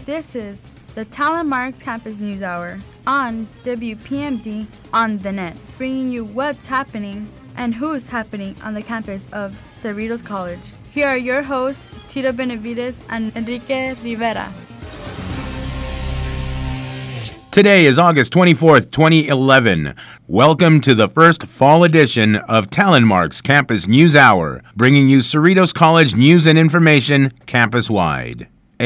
This is the Talon Marks Campus News Hour on WPMD on the net, bringing you what's happening and who's happening on the campus of Cerritos College. Here are your hosts, Tito Benavides and Enrique Rivera. Today is August 24th, 2011. Welcome to the first fall edition of Talon Marks Campus News Hour, bringing you Cerritos College news and information campus-wide.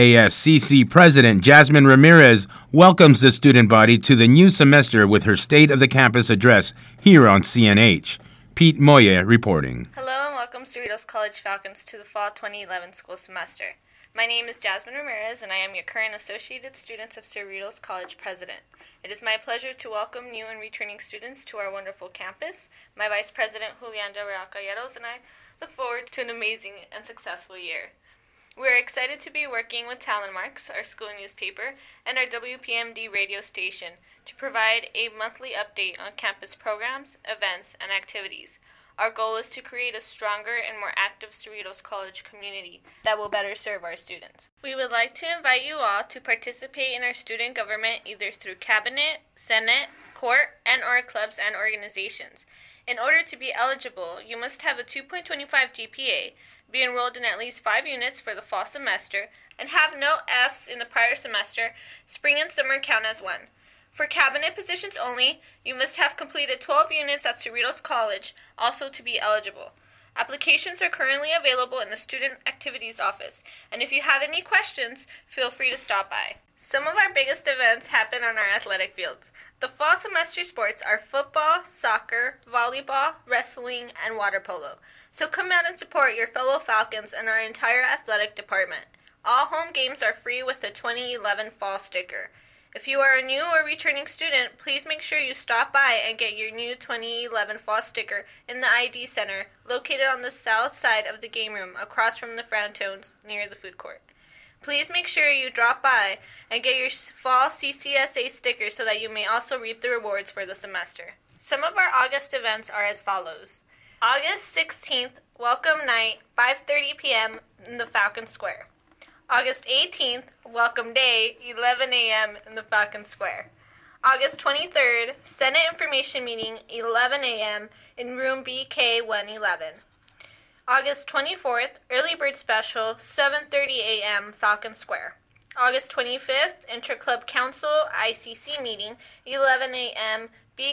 ASCC President Jasmine Ramirez welcomes the student body to the new semester with her State of the Campus address here on CNH. Pete Moye reporting. Hello and welcome Cerritos College Falcons to the fall 2011 school semester. My name is Jasmine Ramirez, and I am your current Associated Students of Cerritos College President. It is my pleasure to welcome new and returning students to our wonderful campus. My Vice President, Julián Del Real Calleros, and I look forward to an amazing and successful year. We are excited to be working with Talon Marks, our school newspaper, and our WPMD radio station to provide a monthly update on campus programs, events, and activities. Our goal is to create a stronger and more active Cerritos College community that will better serve our students. We would like to invite you all to participate in our student government either through cabinet, senate, court, and/or clubs and organizations. In order to be eligible, you must have a 2.25 GPA, be enrolled in at least 5 units for the fall semester, and have no Fs in the prior semester. Spring and summer count as one. For cabinet positions only, you must have completed 12 units at Cerritos College, also to be eligible. Applications are currently available in the Student Activities Office, and if you have any questions, feel free to stop by. Some of our biggest events happen on our athletic fields. The fall semester sports are football, soccer, volleyball, wrestling, and water polo. So come out and support your fellow Falcons and our entire athletic department. All home games are free with the 2011 fall sticker. If you are a new or returning student, please make sure you stop by and get your new 2011 fall sticker in the ID Center, located on the south side of the game room across from the Frontones near the food court. Please make sure you drop by and get your fall CCSA sticker so that you may also reap the rewards for the semester. Some of our August events are as follows. August 16th, Welcome Night, 5:30 p.m. in the Falcon Square. August 18th, Welcome Day, 11 a.m. in the Falcon Square. August 23rd, Senate Information Meeting, 11 a.m. in Room BK-111. August 24th, Early Bird Special, 7:30 a.m., Falcon Square. August 25th, Interclub Council ICC Meeting, 11 a.m.,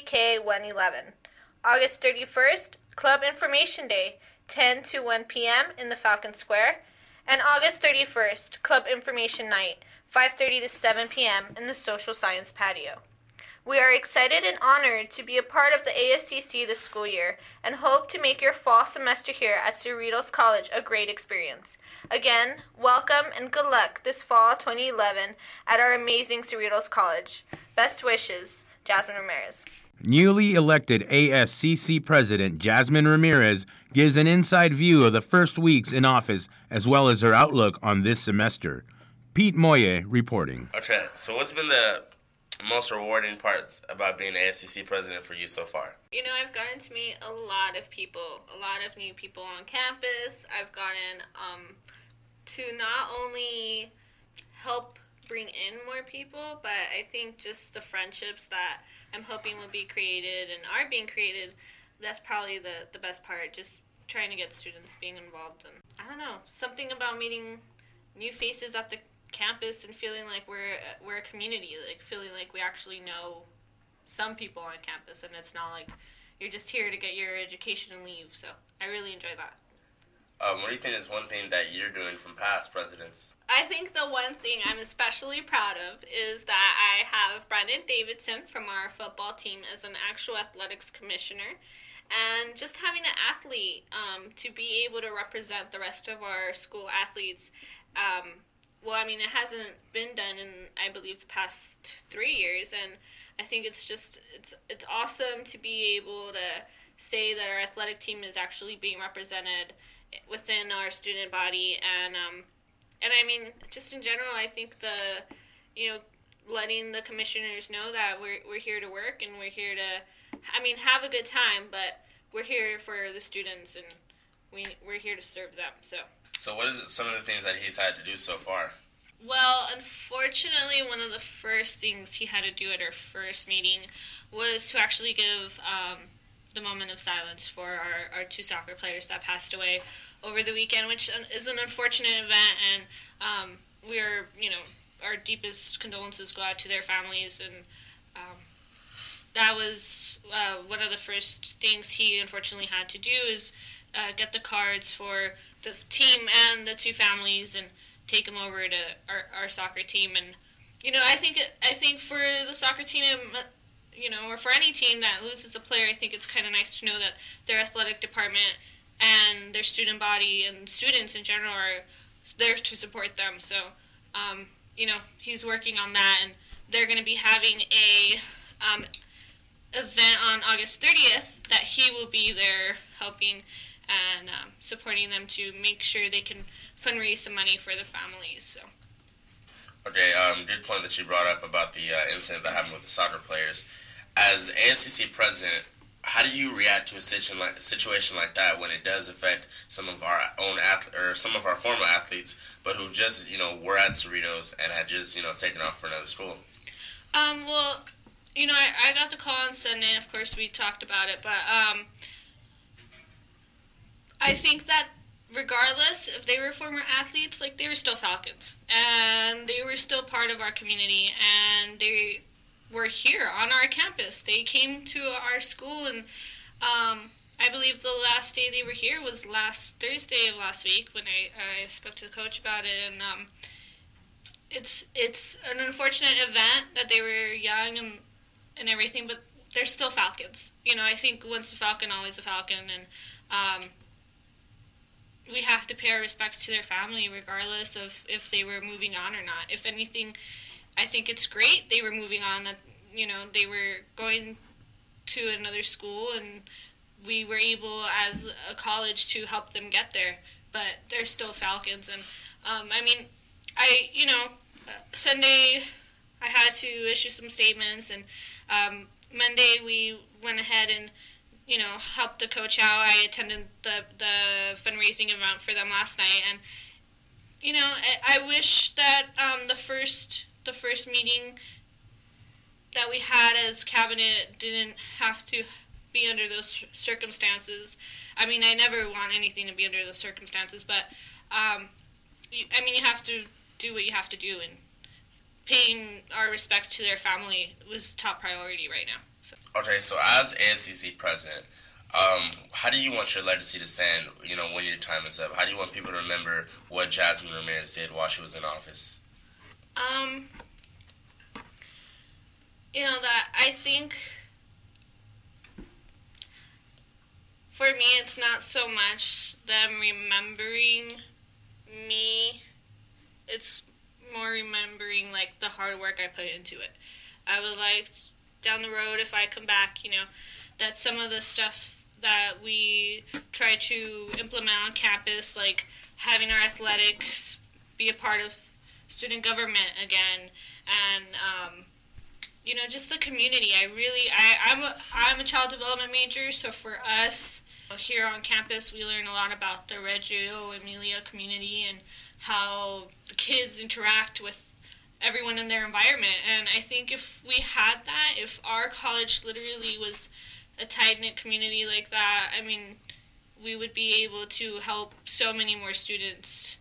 BK-111. August 31st, Club Information Day, 10 to 1 p.m. in the Falcon Square. And August 31st, Club Information Night, 5:30 to 7 p.m. in the Social Science Patio. We are excited and honored to be a part of the ASCC this school year and hope to make your fall semester here at Cerritos College a great experience. Again, welcome and good luck this fall 2011 at our amazing Cerritos College. Best wishes, Jasmine Ramirez. Newly elected ASCC President Jasmine Ramirez gives an inside view of the first weeks in office as well as her outlook on this semester. Pete Moye reporting. Okay, so what's been the most rewarding parts about being ASCC President for you so far? You know, I've gotten to meet a lot of people, a lot of new people on campus. I've gotten to not only help bring in more people, but I think just the friendships that I'm hoping will be created and are being created, that's probably the best part, just trying to get students being involved. And I don't know, something about meeting new faces at the campus and feeling like we're a community, like feeling like we actually know some people on campus and it's not like you're just here to get your education and leave. So I really enjoy that. What do you think is one thing that you're doing from past presidents? I think the one thing I'm especially proud of is that I have Brandon Davidson from our football team as an actual athletics commissioner. And just having an athlete to be able to represent the rest of our school athletes, well, I mean, it hasn't been done in, I believe, the past 3 years. And I think it's just, it's awesome to be able to say that our athletic team is actually being represented within our student body. And I mean, just in general, I think letting the commissioners know that we're here to work and we're here to, I mean, have a good time, but we're here for the students and we're here to serve them. So what is it, some of the things that he's had to do so far? Well, unfortunately, one of the first things he had to do at our first meeting was to actually give the moment of silence for our two soccer players that passed away over the weekend, which is an unfortunate event, and we're, our deepest condolences go out to their families, and that was one of the first things he unfortunately had to do is get the cards for the team and the two families and take them over to our soccer team. And I think for the soccer team, or for any team that loses a player, I think it's kind of nice to know that their athletic department and their student body and students in general are there to support them. So he's working on that, and they're going to be having a event on August 30th that he will be there helping and supporting them to make sure they can fundraise some money for the families. So. Okay, good point that you brought up about the incident that happened with the soccer players. As ASCC president, how do you react to a situation like that when it does affect some of our own some of our former athletes, but who just were at Cerritos and had just taken off for another school? Well, I got the call on Sunday, and of course we talked about it, but I think that regardless if they were former athletes, they were still Falcons, and they were still part of our community, and they were here on our campus. They came to our school, and I believe the last day they were here was last Thursday of last week when I spoke to the coach about it, and it's an unfortunate event that they were young and everything, but they're still Falcons. I think once a Falcon, always a Falcon, and we have to pay our respects to their family regardless of if they were moving on or not. If anything, I think it's great they were moving on, that they were going to another school, and we were able as a college to help them get there, but they're still Falcons. And Sunday I had to issue some statements, and Monday we went ahead and helped the coach out. I attended the fundraising event for them last night, and I wish that the first meeting that we had as cabinet didn't have to be under those circumstances. I never want anything to be under those circumstances, but you have to do what you have to do, and paying our respects to their family was top priority right now. So. Okay, so as ASCC president, how do you want your legacy to stand, when your time is up? How do you want people to remember what Jasmine Ramirez did while she was in office? That I think for me it's not so much them remembering me, it's more remembering the hard work I put into it. I would like down the road, if I come back, that some of the stuff that we try to implement on campus, like having our athletics be a part of student government again, and just the community. I'm a child development major, so for us here on campus, we learn a lot about the Reggio Emilia community and how the kids interact with everyone in their environment. And I think if we had that, if our college literally was a tight-knit community like that, we would be able to help so many more students,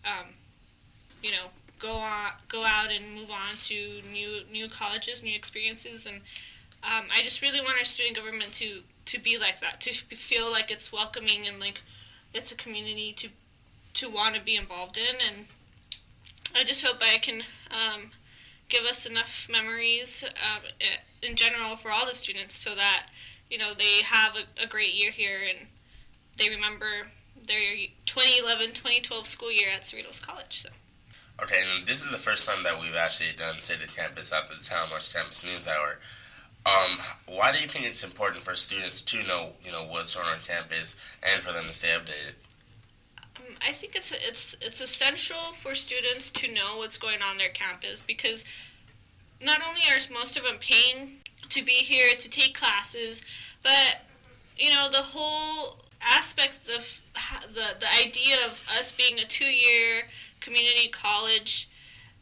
go out and move on to new colleges, new experiences. And I just really want our student government to be like that, to feel like it's welcoming and like it's a community to want to be involved in. And I just hope I can give us enough memories in general for all the students so that, they have a great year here and they remember their 2011-2012 school year at Cerritos College. So. Okay, and this is the first time that we've actually done State of Campus after the Talon Marks Campus News Hour. Why do you think it's important for students to know, what's going on campus and for them to stay updated? I think it's essential for students to know what's going on their campus, because not only are most of them paying to be here to take classes, but the whole aspect of the idea of us being a 2-year community college,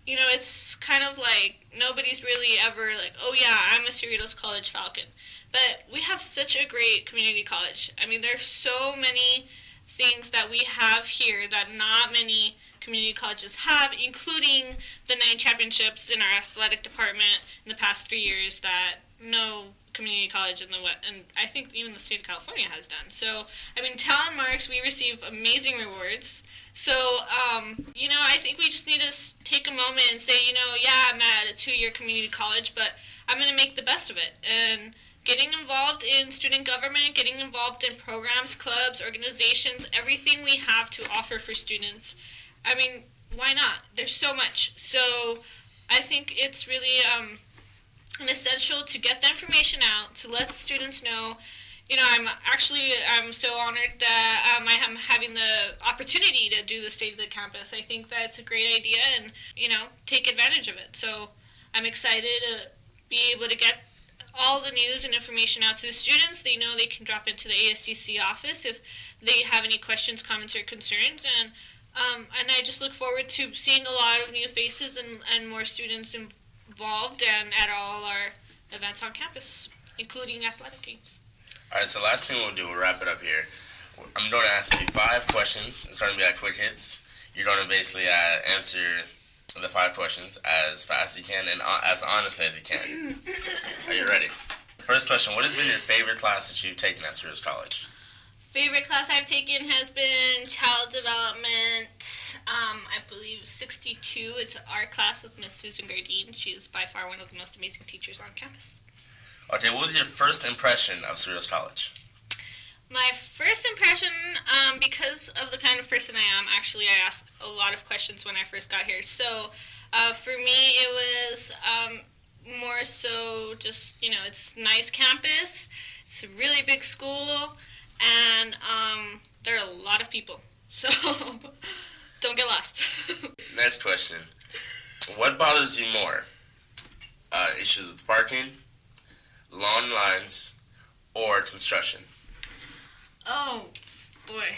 it's kind of like nobody's really ever like, oh yeah, I'm a Cerritos College Falcon. But we have such a great community college. I mean, there's so many things that we have here that not many community colleges have, including the 9 championships in our athletic department in the past 3 years that no community college in the West, and I think even the state of California has done. So, I mean, Talent Marks, we receive amazing rewards. So, I think we just need to take a moment and say, yeah, I'm at a 2-year community college, but I'm going to make the best of it. And getting involved in student government, getting involved in programs, clubs, organizations, everything we have to offer for students. I mean, why not? There's so much. So I think it's really an essential to get the information out, to let students know. I'm so honored that I am having the opportunity to do the State of the Campus. I think that's a great idea and, take advantage of it. So I'm excited to be able to get all the news and information out to the students. They know they can drop into the ASCC office if they have any questions, comments, or concerns. And I just look forward to seeing a lot of new faces and more students involved and at all our events on campus, including athletic games. All right, so last thing we'll wrap it up here. I'm going to ask you 5 questions. It's going to be like quick hits. You're going to basically answer the 5 questions as fast as you can and as honestly as you can. Are you ready? First question, what has been your favorite class that you've taken at Cerritos College? Favorite class I've taken has been Child Development, I believe 62. It's an art class with Miss Susan Gardine. She is by far one of the most amazing teachers on campus. Okay, what was your first impression of Cerritos College? My first impression, because of the kind of person I am, actually I asked a lot of questions when I first got here. So for me it was more so just, it's a nice campus, it's a really big school, and there are a lot of people. So don't get lost. Next question. What bothers you more? Issues with parking, lawn lines, or construction? Oh, boy.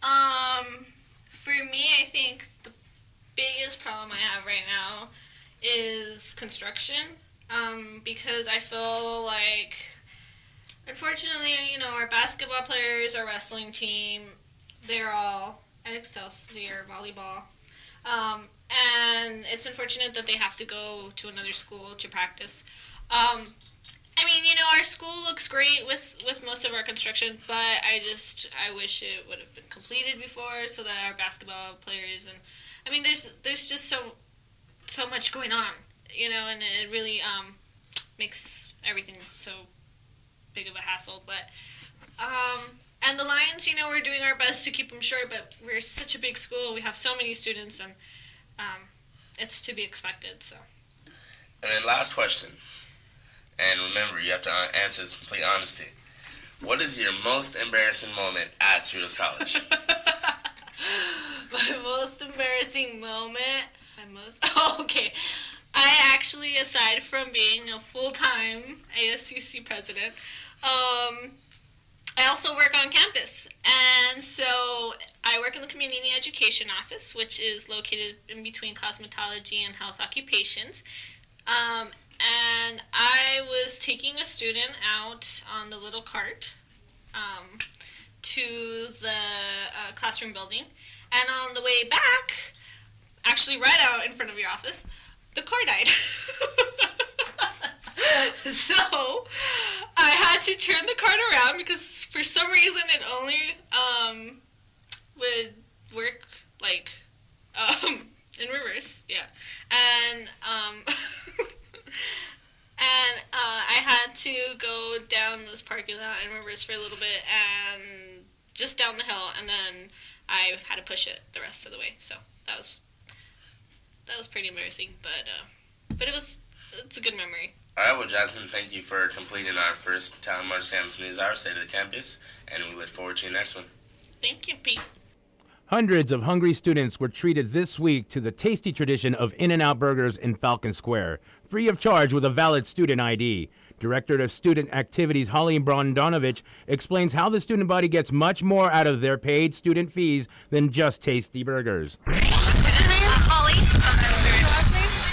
For me, I think the biggest problem I have right now is construction, because I feel like, unfortunately, our basketball players, our wrestling team, they're all at Excelsior volleyball, and it's unfortunate that they have to go to another school to practice. Our school looks great with most of our construction, but I wish it would have been completed before so that our basketball players and, there's just so much going on, and it really makes everything so big of a hassle. But, and the lines, we're doing our best to keep them short, but we're such a big school, we have so many students, and it's to be expected, so. And then last question. And remember, you have to answer this with complete honesty. What is your most embarrassing moment at Cerritos College? My most embarrassing moment? Okay. I actually, aside from being a full-time ASCC president, I also work on campus. And so I work in the Community Education Office, which is located in between cosmetology and health occupations. And I was taking a student out on the little cart to the classroom building. And on the way back, actually right out in front of your office, the car died. So I had to turn the cart around because for some reason it only would work in reverse. Yeah. And I had to go down this parking lot in reverse for a little bit and just down the hill, and then I had to push it the rest of the way. So that was pretty embarrassing, but it's a good memory. All right, well, Jasmine, thank you for completing our first Talent Marks Campus News Hour, State of the Campus, and we look forward to your next one. Thank you, Pete. Hundreds of hungry students were treated this week to the tasty tradition of In-N-Out Burgers in Falcon Square, free of charge with a valid student ID. Director of Student Activities Holly Brondanovich explains how the student body gets much more out of their paid student fees than just tasty burgers. What's your name? Holly. What's your last name?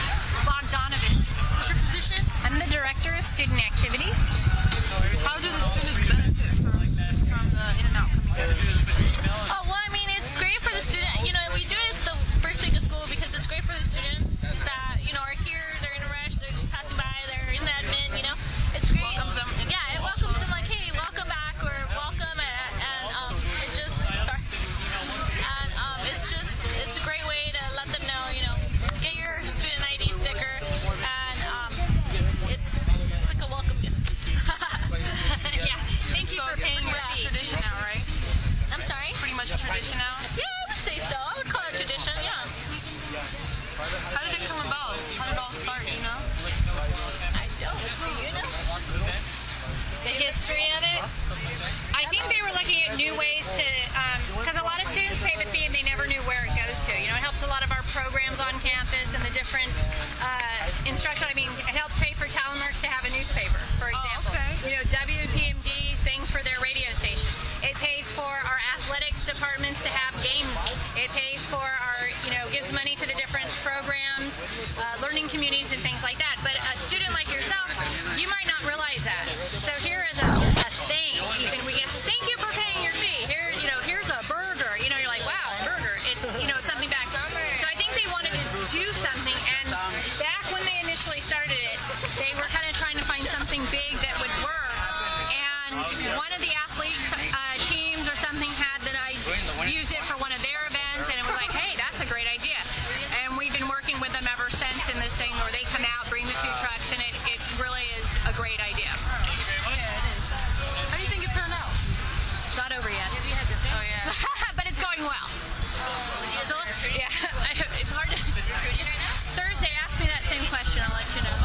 I don't. Do you know? The history of it? I think they were looking at new ways to, because a lot of students pay the fee and they never knew where it goes to. You know, it helps a lot of our programs on campus and the different instruction. I mean, it helps pay for Talonmarks to have a newspaper, for example. Oh, okay. You know, WPMD, things for their radio station. It pays for our athletics departments to have games. It pays for our, you know, gives money to the different programs, learning communities and things like that. But a student like yourself, you might not realize that. So here is a thing. We get, thank you for paying your fee. Here, you know, here's a burger. You know, you're like, wow, a burger. It's, you know, something back. So I think they wanted to do something. And back when they initially started it, they were kind of trying to find something big that would work. And one of the athletes teams or something had that I used it for one of their events, and it was like, hey, that's a great idea. And we've been working with them ever since in this thing where they come out, bring the food trucks, and it really is a great idea. How do you think it turned out? It's not over yet. Oh, yeah. But it's going well. So, yeah, it's hard to... Thursday, ask me that same question. I'll let you know.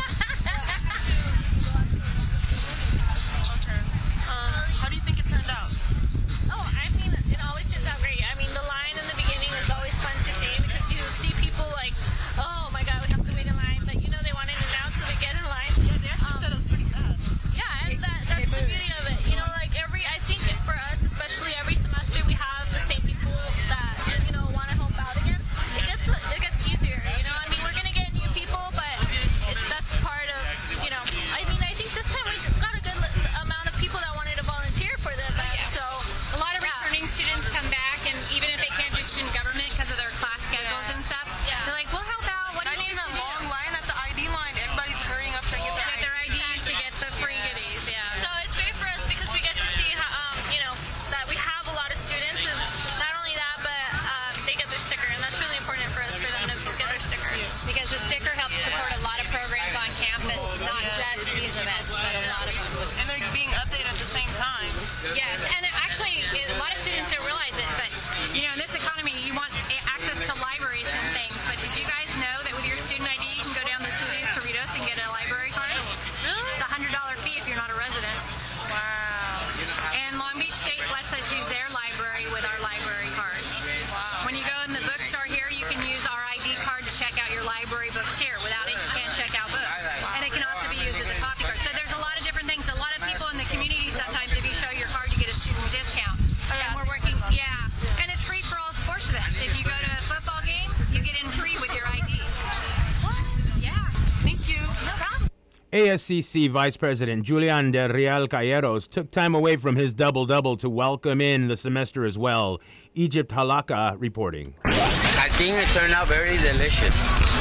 How do you think it turned out? Oh, I mean, it always turns out great. I mean, the line in the beginning is always fun to see because you see people like, oh my god, we have to wait in line, but you know they want an announce so they get in line. Yeah, they actually said it was pretty fast. Yeah, and that's the beauty of it. You know, like I think for us, especially every semester, we have the same people that, you know, want to help out again. It gets easier, you know. I mean, we're gonna get new people, but that's part of, you know. I mean, I think this time we got a good amount of people that wanted to volunteer for the event. So a lot of returning students come back, and even if they can't do student government because of their class schedules and stuff, they're like, we'll help out. What do Not you even need a to do? long line at the ID line. Everybody's hurrying up to get their Get their IDs to get the free goodies, So it's great for us because we get to see how, you know, that we have a lot of students, and not only that, but they get their sticker, and that's really important for us for them to get their sticker. because the sticker helps support a lot of programs on campus, not just these events, but a lot of them. And they're being updated at the same time. Yes, and actually, a lot of students don't realize it, but you know, in this economy, you want access to libraries and things. But did you guys know that with your student ID, you can go down to the city of Cerritos and get a library card? Really? It's a $100 fee if you're not a resident. Wow. And Long Beach State lets us use their library with our library card. Wow. When you go in the bookstore here, you can use our ID card to check out your library books here. Without it, you can't check out books. And it can also be used as a copy card. So there's a lot of different things. A lot of people in the community sometimes, if you show your card, you get a student discount. And we're working, and it's free for all sports events. If you go to a football game, you get in free with your ID. Yeah. Thank you. No problem. ASCC Vice President Julian Del Real Calleros took time away from his double-double to welcome in the semester as well. Egypt Halaka reporting. I think it turned out very delicious.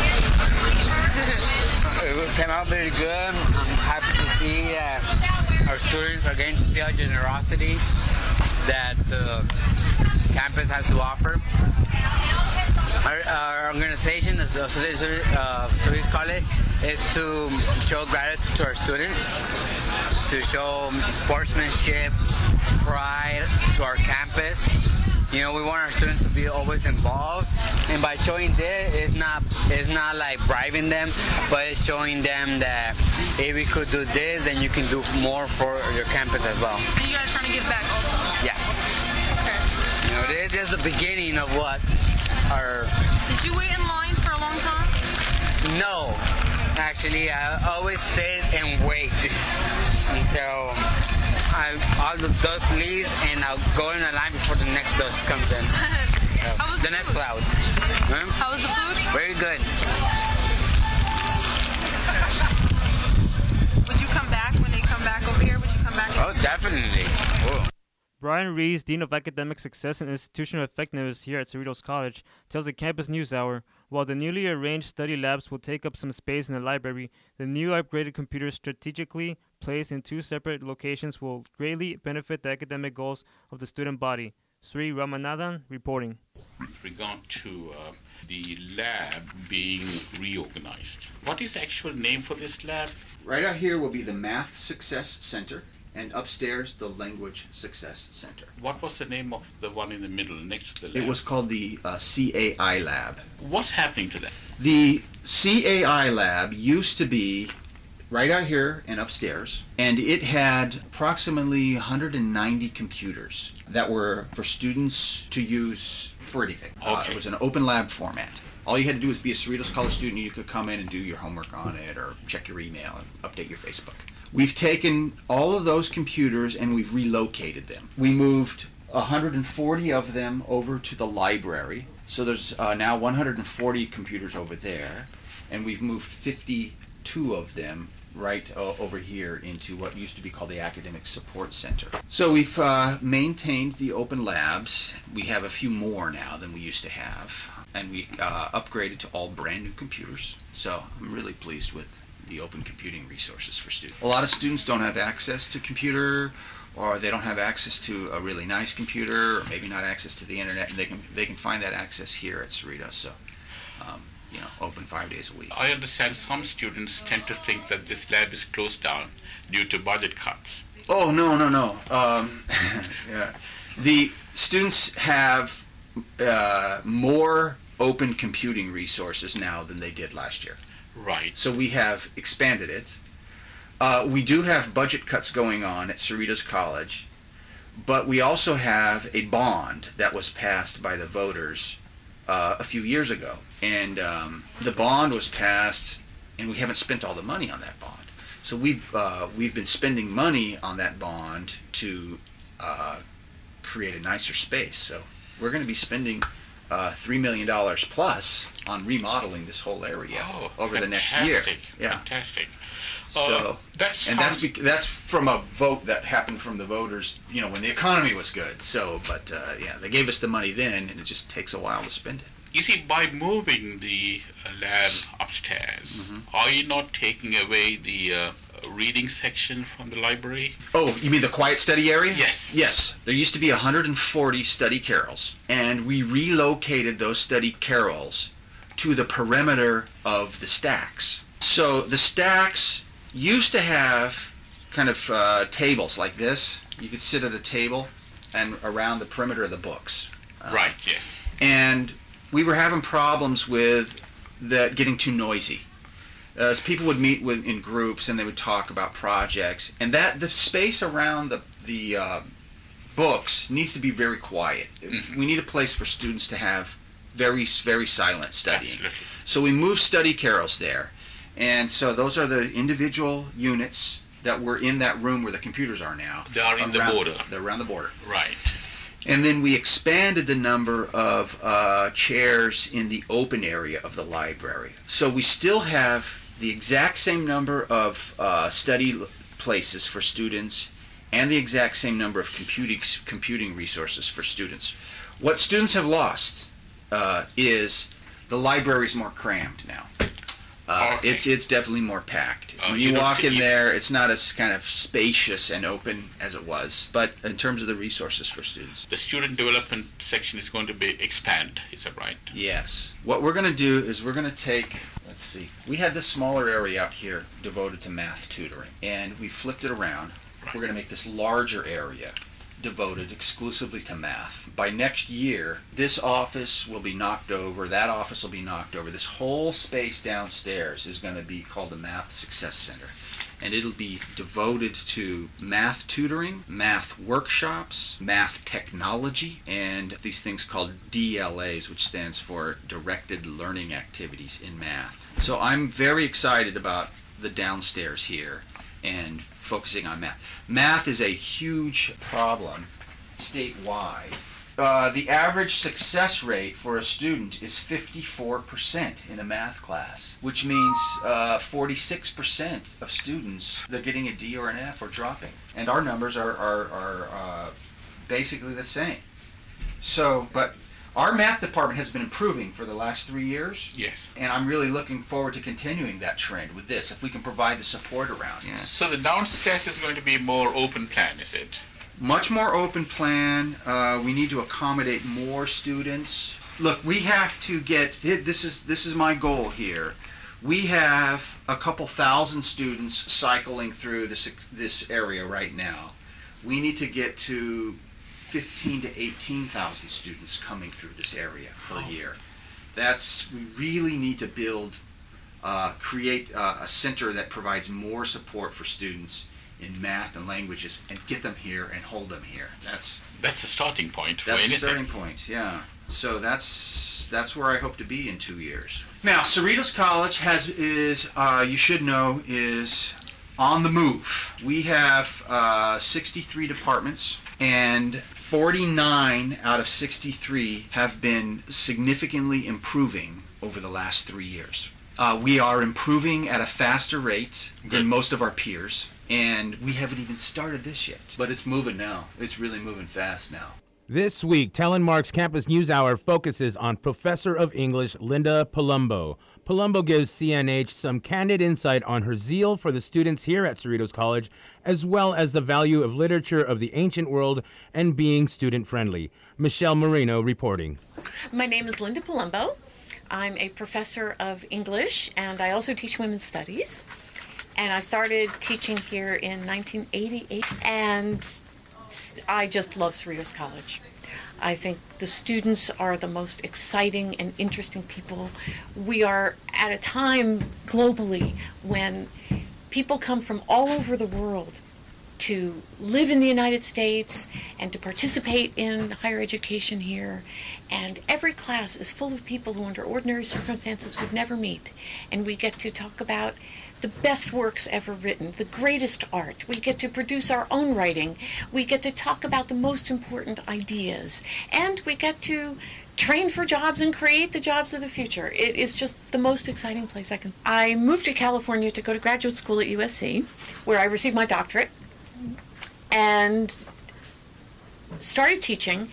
It came out very good. I'm happy to see our students are getting to see our generosity that the campus has to offer. Our organization, the Cerritos College, is to show gratitude to our students, to show sportsmanship, pride to our campus. You know, we want our students to be always involved, and by showing this, it's not like bribing them, but it's showing them that if we could do this, then you can do more for your campus as well. And you guys trying to give back also? Yes. Okay. You know, this is the beginning of what our... Did you wait in line for a long time? No. Actually, I always sit and wait until all the dust leaves, and I'll go in the line before the next dust comes in. How was The next cloud. Huh? How was the food? Very good. Would you come back when they come back over here? Would you come back? Oh, definitely. Oh. Brian Rees, Dean of Academic Success and Institutional Effectiveness here at Cerritos College, tells the Campus News Hour, while the newly arranged study labs will take up some space in the library, the new upgraded computers strategically placed in two separate locations will greatly benefit the academic goals of the student body. Sri Ramanathan reporting. With regard to the lab being reorganized, what is the actual name for this lab? Right out here will be the Math Success Center. and upstairs the Language Success Center. What was the name of the one in the middle next to the lab? It was called the CAI Lab. What's happening to that? The CAI Lab used to be right out here and upstairs, and it had approximately 190 computers that were for students to use for anything. Okay. It was an open lab format. All you had to do was be a Cerritos College student. You could come in and do your homework on it or check your email and update your Facebook. We've taken all of those computers and we've relocated them. We moved 140 of them over to the library. So there's now 140 computers over there, and we've moved 52 of them right over here into what used to be called the Academic Support Center. So we've maintained the open labs. We have a few more now than we used to have, and we upgraded to all brand new computers. So I'm really pleased with the open computing resources for students. A lot of students don't have access to computer, or they don't have access to a really nice computer, or maybe not access to the internet, and they can find that access here at Cerritos. So, open 5 days a week. I understand some students tend to think that this lab is closed down due to budget cuts. Oh, no. Yeah. The students have more open computing resources now than they did last year. Right. So we have expanded it. We do have budget cuts going on at Cerritos College, but we also have a bond that was passed by the voters a few years ago. And the bond was passed, and we haven't spent all the money on that bond. So we've been spending money on that bond to create a nicer space. So we're going to be spending $3 million plus on remodeling this whole area over the next year. Yeah. Fantastic. So that's from a vote that happened from the voters, when the economy was good. So, but they gave us the money then, and it just takes a while to spend it. You see, by moving the lab upstairs, are you not taking away the reading section from the library? Oh, you mean the quiet study area? Yes. Yes. There used to be 140 study carrels, and we relocated those study carrels to the perimeter of the stacks. So the stacks used to have kind of tables like this. You could sit at a table and around the perimeter of the books. Right, yes. And we were having problems with that getting too noisy. As people would meet in groups and they would talk about projects, and that the space around the books needs to be very quiet. We need a place for students to have very, very silent studying. Absolutely. So we moved study carrels there. And so those are the individual units that were in that room where the computers are now. They are in the border. They're around the border. Right. And then we expanded the number of chairs in the open area of the library. So we still have the exact same number of study places for students and the exact same number of computing resources for students. What students have lost is the library's more crammed now. Okay. It's definitely more packed. When you walk in there, it's not as kind of spacious and open as it was, but in terms of the resources for students. The student development section is going to be expanded, is that right? Yes. What we're going to do is we're going to take, let's see, we had this smaller area out here devoted to math tutoring, and we flipped it around. Right. We're going to make this larger area devoted exclusively to math. By next year, this office will be knocked over, that office will be knocked over. This whole space downstairs is going to be called the Math Success Center. And it'll be devoted to math tutoring, math workshops, math technology, and these things called DLAs, which stands for Directed Learning Activities in Math. So I'm very excited about the downstairs here and focusing on math. Math is a huge problem statewide. The average success rate for a student is 54% in a math class, which means 46% of students, they're getting a D or an F or dropping. And our numbers are basically the same. So, but our math department has been improving for the last 3 years. Yes. And I'm really looking forward to continuing that trend with this, if we can provide the support around. Yeah. So the downstairs is going to be more open plan, is it? Much more open plan. We need to accommodate more students. Look, we have to get, this is my goal here. We have a couple thousand students cycling through this area right now. We need to get to 15 to 18,000 students coming through this area per year. We really need to create a center that provides more support for students in math and languages and get them here and hold them here. That's the starting point. That's the starting point, yeah. So that's where I hope to be in 2 years. Now, Cerritos College you should know, is on the move. We have 63 departments, and 49 out of 63 have been significantly improving over the last 3 years. We are improving at a faster rate than most of our peers, and we haven't even started this yet. But it's moving now. It's really moving fast now. This week, Talon Marks Campus News Hour focuses on Professor of English Linda Palumbo. Palumbo gives CNH some candid insight on her zeal for the students here at Cerritos College, as well as the value of literature of the ancient world and being student-friendly. Michelle Marino reporting. My name is Linda Palumbo. I'm a professor of English, and I also teach women's studies. And I started teaching here in 1988, and I just love Cerritos College. I think the students are the most exciting and interesting people. We are at a time globally when people come from all over the world to live in the United States and to participate in higher education here. And every class is full of people who under ordinary circumstances would never meet. And we get to talk about the best works ever written, the greatest art. We get to produce our own writing. We get to talk about the most important ideas. And we get to train for jobs and create the jobs of the future. It is just the most exciting place I moved to California to go to graduate school at USC, where I received my doctorate and started teaching.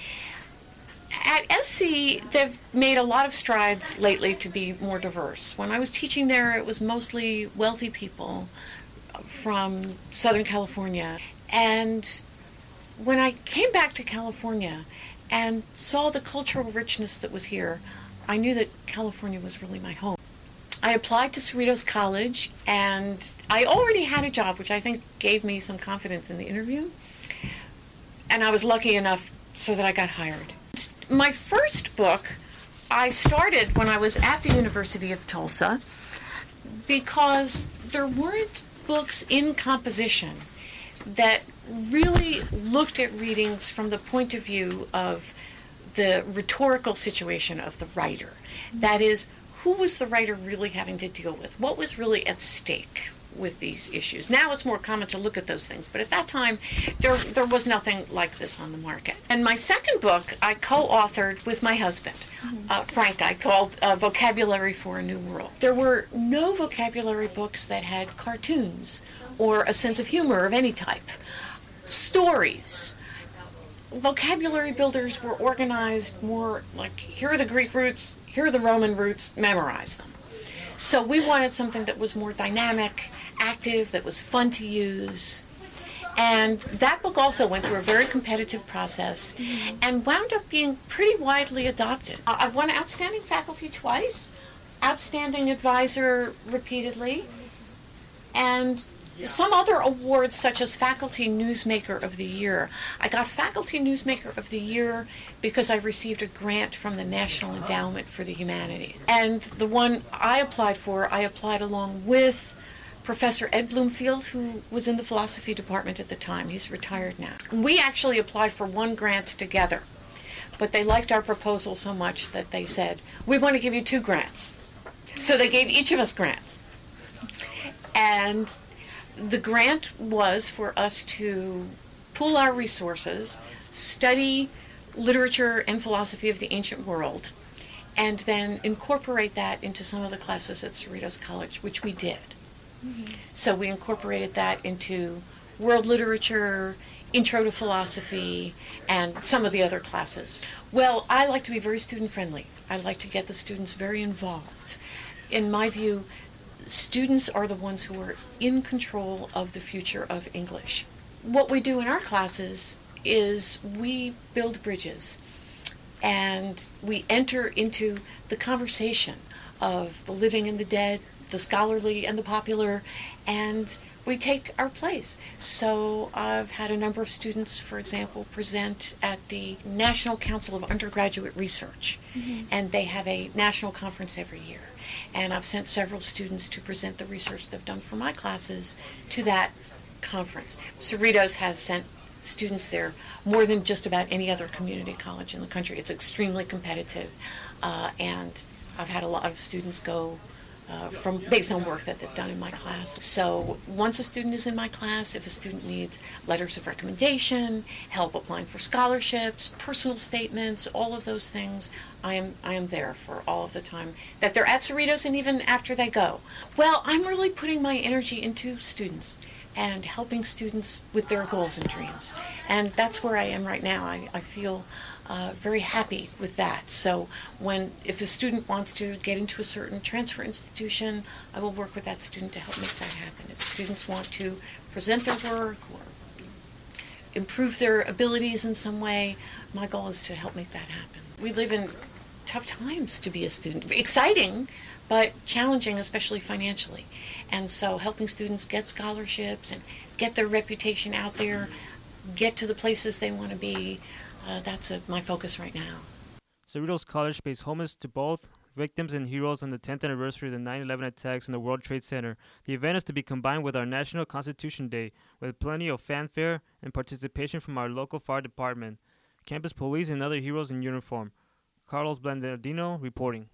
At SC, they've made a lot of strides lately to be more diverse. When I was teaching there, it was mostly wealthy people from Southern California. And when I came back to California and saw the cultural richness that was here, I knew that California was really my home. I applied to Cerritos College, and I already had a job, which I think gave me some confidence in the interview. And I was lucky enough so that I got hired. My first book I started when I was at the University of Tulsa because there weren't books in composition that really looked at readings from the point of view of the rhetorical situation of the writer. That is, who was the writer really having to deal with? What was really at stake with these issues? Now it's more common to look at those things, but at that time there was nothing like this on the market. And my second book I co-authored with my husband, Frank, called Vocabulary for a New World. There were no vocabulary books that had cartoons or a sense of humor of any type. Stories. Vocabulary builders were organized more like, here are the Greek roots, here are the Roman roots, memorize them. So we wanted something that was more dynamic, active, that was fun to use. And that book also went through a very competitive process and wound up being pretty widely adopted. I won Outstanding Faculty twice, Outstanding Advisor repeatedly, and some other awards such as Faculty Newsmaker of the Year. I got Faculty Newsmaker of the Year because I received a grant from the National Endowment for the Humanities. And the one I applied along with Professor Ed Bloomfield, who was in the philosophy department at the time. He's retired now. We actually applied for one grant together, but they liked our proposal so much that they said, we want to give you 2 grants. So they gave each of us grants. And the grant was for us to pool our resources, study literature and philosophy of the ancient world, and then incorporate that into some of the classes at Cerritos College, which we did. So we incorporated that into world literature, intro to philosophy, and some of the other classes. Well, I like to be very student-friendly. I like to get the students very involved. In my view, students are the ones who are in control of the future of English. What we do in our classes is we build bridges, and we enter into the conversation of the living and the dead, the scholarly and the popular, and we take our place. So I've had a number of students, for example, present at the National Council of Undergraduate Research, and they have a national conference every year. And I've sent several students to present the research they've done for my classes to that conference. Cerritos has sent students there more than just about any other community college in the country. It's extremely competitive, and I've had a lot of students go based on work that they've done in my class. So once a student is in my class, if a student needs letters of recommendation, help applying for scholarships, personal statements, all of those things, I am there for all of the time that they're at Cerritos and even after they go. Well, I'm really putting my energy into students and helping students with their goals and dreams. And that's where I am right now. I feel very happy with that. So if a student wants to get into a certain transfer institution, I will work with that student to help make that happen. If students want to present their work or improve their abilities in some way, my goal is to help make that happen. We live in tough times to be a student. Exciting, but challenging, especially financially. And so helping students get scholarships and get their reputation out there, get to the places they want to be, that's my focus right now. Cerritos College pays homage to both victims and heroes on the 10th anniversary of the 9/11 attacks on the World Trade Center. The event is to be combined with our National Constitution Day, with plenty of fanfare and participation from our local fire department, campus police, and other heroes in uniform. Carlos Blandardino reporting.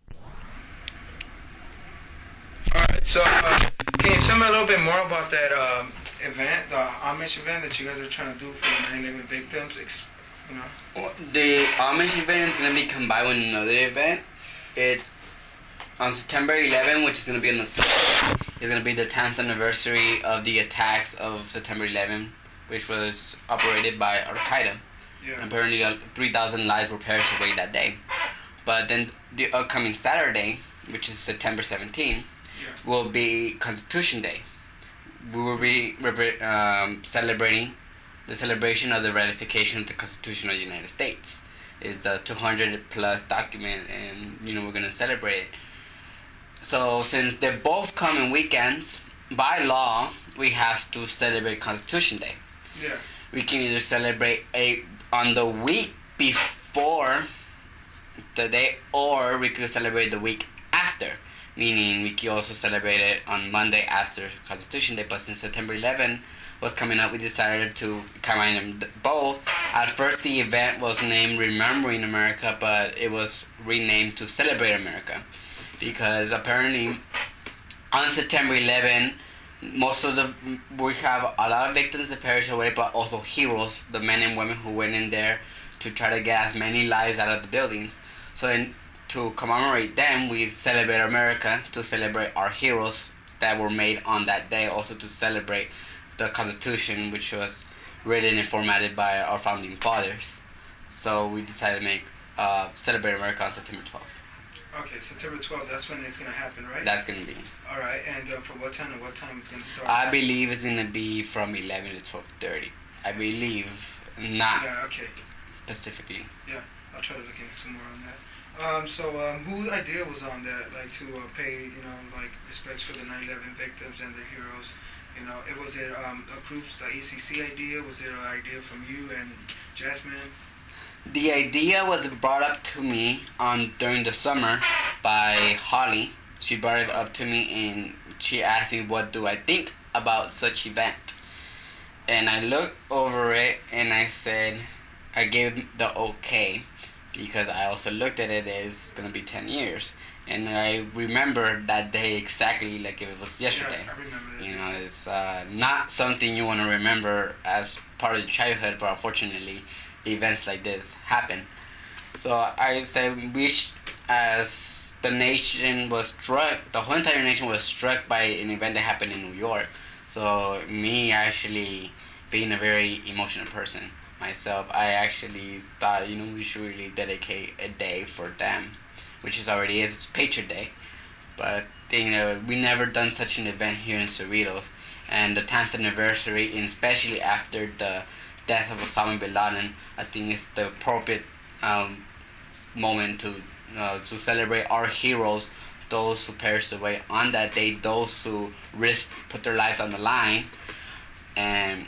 All right, so can you tell me a little bit more about that event, the homage event that you guys are trying to do for the 9/11 victims? Well, the homage event is going to be combined with another event. It's on September 11, which is going to be on the Sunday. It's going to be the 10th anniversary of the attacks of September 11, which was operated by Al-Qaeda. Yeah. Apparently 3,000 lives were perished away that day. But then the upcoming Saturday, which is September 17, will be Constitution Day. We will be celebrating the celebration of the ratification of the Constitution of the United States. It's a 200 plus document, and we're going to celebrate it. So since they both come in weekends, by law we have to celebrate Constitution Day. Yeah. We can either celebrate on the week before the day, or we could celebrate the week after. Meaning we could also celebrate it on Monday after Constitution Day, but since September 11 was coming up, we decided to combine them both. At first, the event was named Remembering America, but it was renamed to Celebrate America, because apparently on September 11, we have a lot of victims that perish away, but also heroes, the men and women who went in there to try to get as many lives out of the buildings. So then, to commemorate them, we celebrate America, to celebrate our heroes that were made on that day, also to celebrate the Constitution, which was written and formatted by our founding fathers. So we decided to make Celebrate America on September 12th. Okay, September 12th, that's when it's going to happen, right? That's going to be. All right, and for what time and what time it's going to start? I believe it's going to be from 11 to 12:30. I believe, not specifically. Yeah, I'll try to look into more on that. Whose idea was on that, to pay, respects for the 9/11 victims and the heroes? Was it a group's, the ACC idea? Was it an idea from you and Jasmine? The idea was brought up to me during the summer by Holly. She brought it up to me and she asked me what do I think about such event. And I looked over it and I gave the okay, because I also looked at it as going to be 10 years. And I remember that day exactly like if it was yesterday. Yeah, I remember that. It's not something you want to remember as part of your childhood, but unfortunately, events like this happen. So I wish as the nation was struck, the whole entire nation was struck by an event that happened in New York. So me actually being a very emotional person myself, I actually thought, we should really dedicate a day for them, which is already is Patriot Day. But we never done such an event here in Cerritos, and the 10th anniversary, and especially after the death of Osama bin Laden, I think it's the appropriate moment to celebrate our heroes those who perished away on that day, those who put their lives on the line, and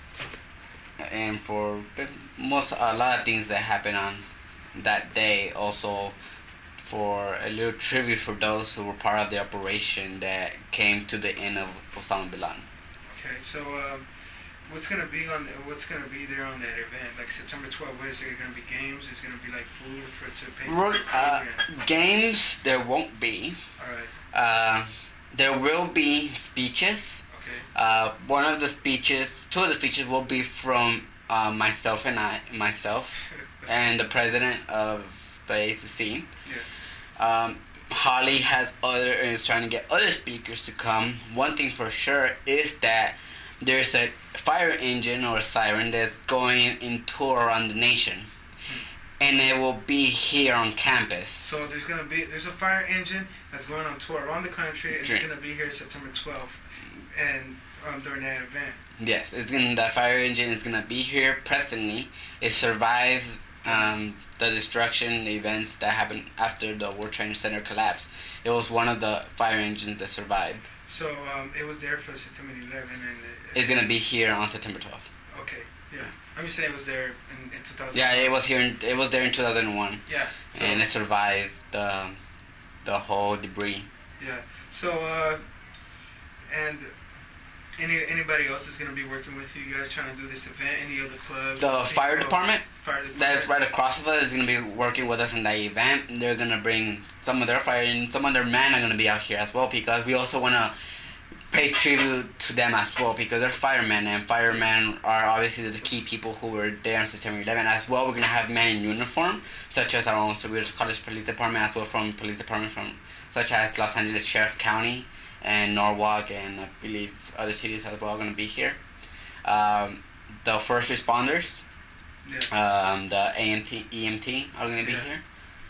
for a lot of things that happened on that day. Also, for a little tribute for those who were part of the operation that came to the end of Osama bin Laden. Okay, so what's gonna be there on that event? Like September 12th, what is it gonna be? Games? It's gonna be like food to pay for the food? Games there won't be. All right. There will be speeches. Okay. Two of the speeches will be from myself and the president of the ACC. Yeah. Holly is trying to get other speakers to come. One thing for sure is that there's a fire engine or a siren that's going in tour around the nation, and it will be here on campus. So there's a fire engine that's going on tour around the country, and it's gonna be here September 12th, and during that event. Yes, the fire engine is gonna be here presently. It survived the destruction events that happened after the World Trade Center collapsed. It was one of the fire engines that survived. So it was there for September 11, and it's gonna be here on September 12th. Okay, yeah. I'm just saying it was there in 2000. Yeah, it was here. It was there in 2001. Yeah. So, and it survived the whole debris. Yeah. So and anybody else is gonna be working with you guys trying to do this event? Any other clubs? The fire department. Fire department. That's right across of us is gonna be working with us in that event. They're gonna bring some of their fire and some of their men are gonna be out here as well, because we also wanna pay tribute to them as well, because they're firemen, and firemen are obviously the key people who were there on September 11. As well, we're gonna have men in uniform, such as our own Cerritos College Police Department, as well from police department such as Los Angeles Sheriff County and Norwalk, and I believe other cities as well are gonna be here. The first responders, the EMT are gonna be here.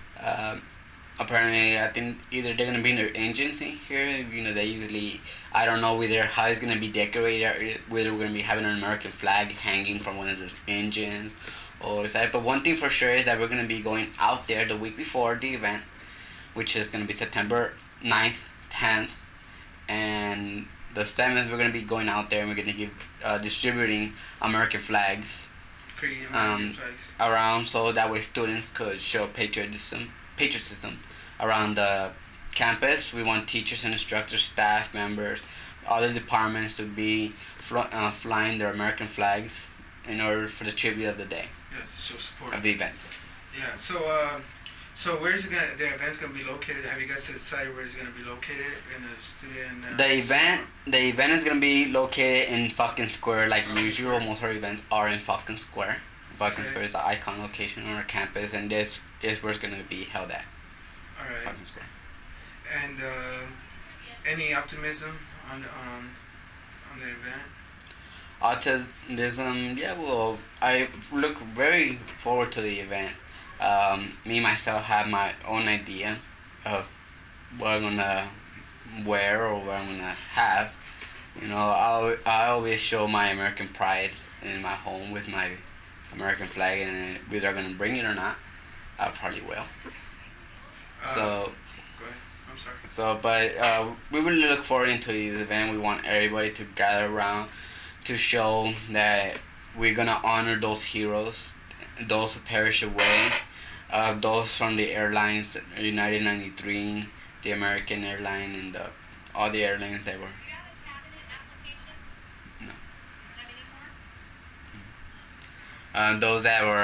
Apparently, I think either they're gonna be in their engines in here. You know, they usually, I don't know whether how it's gonna be decorated, whether we're gonna be having an American flag hanging from one of those engines, or that. But one thing for sure is that we're gonna be going out there the week before the event, which is gonna be September 9th, 10th, and the 7th. We're gonna be going out there and we're gonna give distributing American flags, free American flags around, so that way students could show patriotism around the campus. We want teachers and instructors, staff members, other departments to be flying their American flags in order for the tribute of the day. Yeah, so support of the event. Yeah. So where's the event's gonna be located? Have you guys decided where it's gonna be located in the student? The event is gonna be located in Falcon Square, like usual. Most of our events are in Falcon Square. Falcon Square is the icon location on our campus, and this is where it's gonna be held at. All right. Falcon Square. And any optimism on the event? Optimism, yeah. Well, I look very forward to the event. Me myself have my own idea of what I'm gonna wear or what I'm gonna have. You know, I always show my American pride in my home with my American flag, and whether I'm gonna bring it or not, I probably will. So. Go ahead. I'm sorry. So, but we really look forward into this event. We want everybody to gather around to show that we're gonna honor those heroes, those who perished away, those from the airlines, United 93, the American airline, and all the airlines that were. No. Those that were,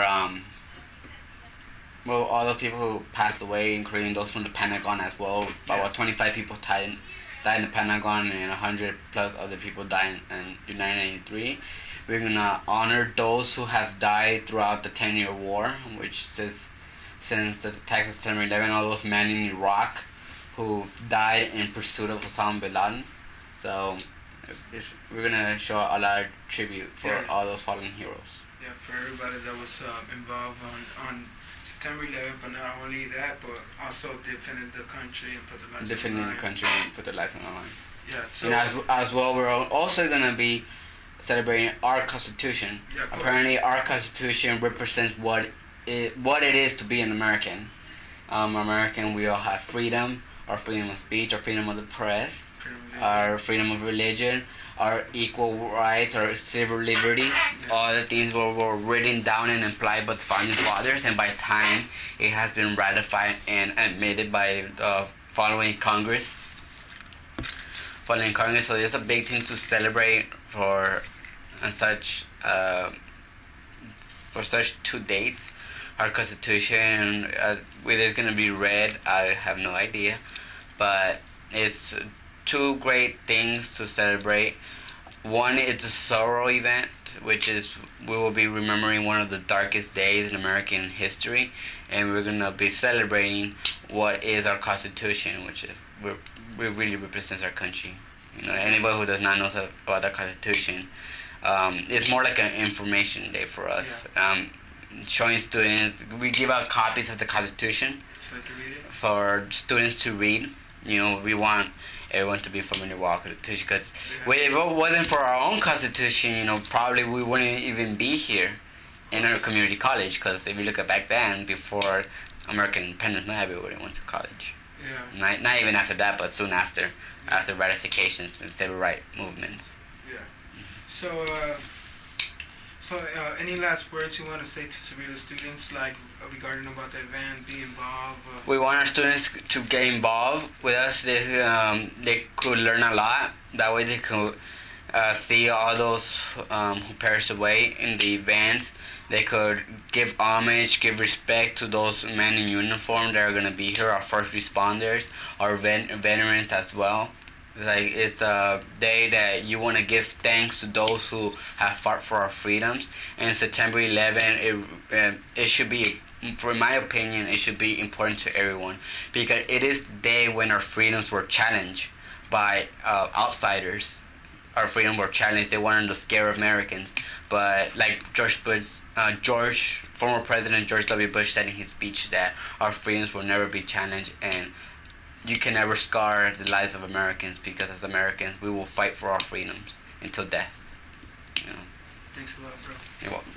all those people who passed away, including those from the Pentagon as well. About 25 people died in the Pentagon, and 100 plus other people died in United 93. We're gonna honor those who have died throughout the 10-year war, which says since the attacks of September 11, all those men in Iraq who died in pursuit of Osama bin Laden. So we're gonna show a lot of tribute for all those fallen heroes. Yeah, for everybody that was involved on September 11th, but not only that, but also defending the country and put the lives on the line. Defending the country and put their lives on the line. Yeah. So and as well, we're also gonna be celebrating our Constitution. Yeah, apparently, our Constitution represents what it is to be an American. American, we all have freedom. our freedom of speech, our freedom of the press, our freedom of religion, our equal rights, our civil liberties. All the things were written down and implied by the founding fathers, and by time it has been ratified and admitted by the following Congress. So it's a big thing to celebrate for such 2 dates. Our Constitution, whether it's going to be read, I have no idea. But it's 2 great things to celebrate. One, it's a sorrow event, which is we will be remembering one of the darkest days in American history, and we're going to be celebrating what is our Constitution, which is really represents our country. You know, anybody who does not know about the Constitution, it's more like an information day for us. Showing students, we give out copies of the Constitution for students to read. You know, we want everyone to be familiar with our Constitution, because if it wasn't for our own Constitution, you know, probably we wouldn't even be here in our community college, because if you look at back then, before American independence, not everybody went to college. Yeah. Not even after that, but soon after ratifications and civil rights movements. Yeah. So, any last words you want to say to Cerritos students, like regarding about the event, be involved? We want our students to get involved with us. They could learn a lot. That way they could see all those who perished away in the event. They could give homage, give respect to those men in uniform that are going to be here, our first responders, our veterans as well. Like, it's a day that you want to give thanks to those who have fought for our freedoms. And September 11, it should be, for my opinion, it should be important to everyone, because it is the day when our freedoms were challenged by outsiders. Our freedom were challenged. They wanted to scare Americans, but like former President George W. Bush said in his speech, that our freedoms will never be challenged, and you can never scar the lives of Americans, because as Americans, we will fight for our freedoms until death. You know. Thanks a lot, bro. You're welcome.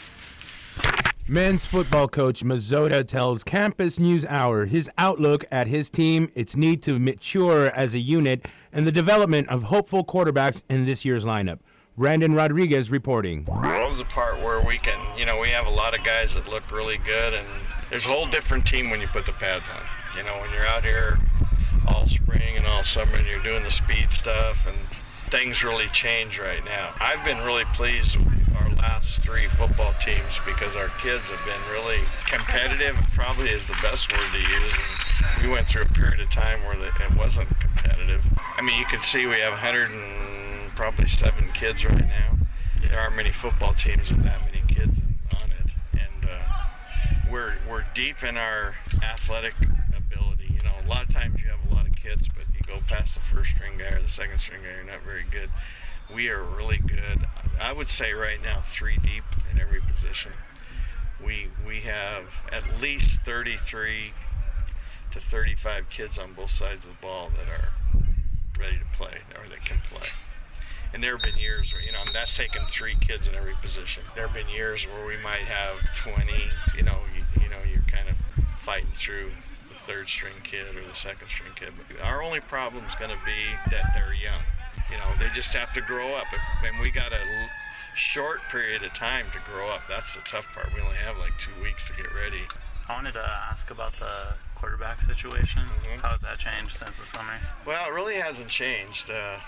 Men's football coach Mazzotta tells Campus News Hour his outlook at his team, its need to mature as a unit, and the development of hopeful quarterbacks in this year's lineup. Brandon Rodriguez reporting. Well, was the part where we can, we have a lot of guys that look really good, and there's a whole different team when you put the pads on. When you're out here all spring and all summer and you're doing the speed stuff, and things really change right now. I've been really pleased with our last 3 football teams, because our kids have been really competitive, probably is the best word to use. And we went through a period of time where it wasn't competitive. You can see we have 107 kids right now. There aren't many football teams with that many kids on it. And we're deep in our athletic ability. A lot of times you have a lot of kids, but you go past the first string guy or the second string guy, you're not very good. We are really good. I would say right now 3 deep in every position. We have at least 33 to 35 kids on both sides of the ball that are ready to play, or that can play. And there have been years where, that's taken 3 kids in every position. There have been years where we might have 20, you're kind of fighting through the 3rd string kid or the 2nd string kid. But our only problem is going to be that they're young. They just have to grow up. And we got a short period of time to grow up. That's the tough part. We only have like 2 weeks to get ready. I wanted to ask about the quarterback situation. Mm-hmm. How has that changed since the summer? Well, it really hasn't changed.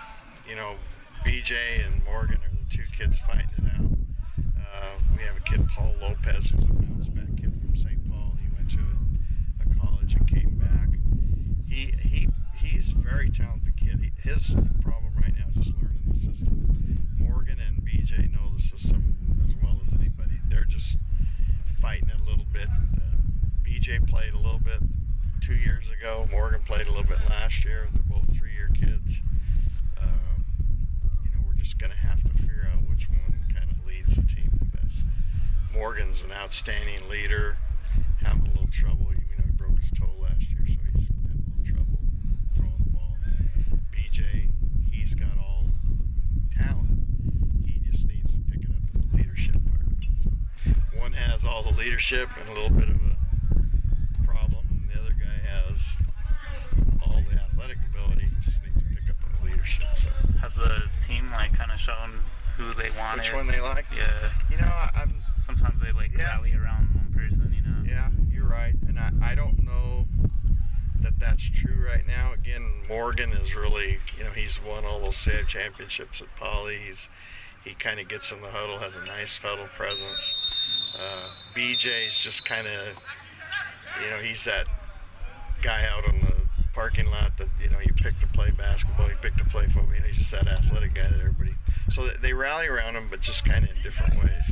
BJ and Morgan are the 2 kids fighting it out. We have a kid, Paul Lopez, who's a bounce-back kid from St. Paul. He went to a college and came back. He's a very talented kid. His problem right now is just learning the system. Morgan and BJ know the system as well as anybody. They're just fighting it a little bit. BJ played a little bit 2 years ago. Morgan played a little bit last year. They're both 3-year kids. We're just going to have to figure out which one kind of leads the team the best. Morgan's an outstanding leader, having a little trouble. He broke his toe last year, so he's had a little trouble throwing the ball. BJ, he's got all the talent. He just needs to pick it up in the leadership part of it. So one has all the leadership and a little bit of a problem, and the other guy has all leadership. So. Has the team like kind of shown who they wanted? Which one they like? Yeah. You know, I'm. Sometimes they like rally around one person. You know. Yeah, you're right, and I don't know that that's true right now. Again, Morgan is really, he's won all those save championships at Poly. He kind of gets in the huddle, has a nice huddle presence. BJ's just kind of, he's that guy out on the parking lot that, you pick to play basketball, you pick to play football. He's just that athletic guy that everybody. So they rally around him, but just kind of in different ways.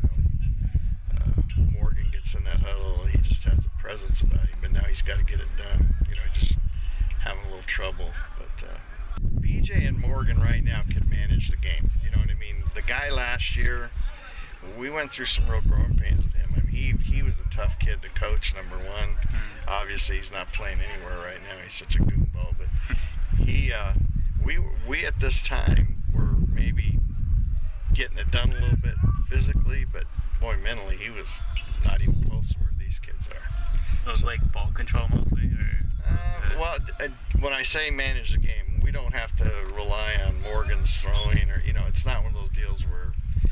Morgan gets in that huddle, he just has a presence about him, but now he's got to get it done. Just having a little trouble. But BJ and Morgan right now can manage the game. You know what I mean? The guy last year, we went through some real growing pains with him. I mean, he was a tough kid to coach, number one. Obviously, he's not playing anywhere right now. He's such a goofball. But we at this time were maybe getting it done a little bit physically, but boy, mentally, he was not even close to where these kids are. It was like ball control mostly? Well, when I say manage the game, we don't have to rely on Morgan's throwing or, it's not one of those deals where,